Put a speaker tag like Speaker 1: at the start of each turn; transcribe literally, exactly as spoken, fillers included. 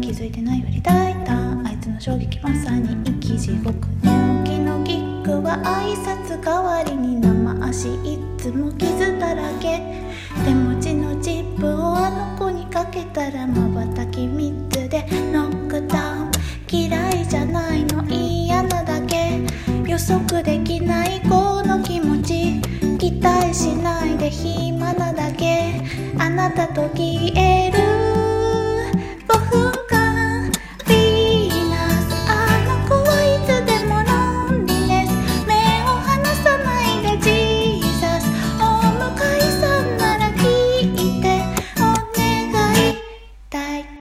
Speaker 1: 気づいてないふり大胆、あいつの衝撃まさに生き地獄。寝起きのギッグは挨拶代わりに生足、いつも傷だらけ。手持ちのチップをあの子にかけたら瞬きみっつでノックダウン。嫌いじゃないの嫌なだけ、予測できない子の気持ち、期待しないで暇なだけ。あなたと消える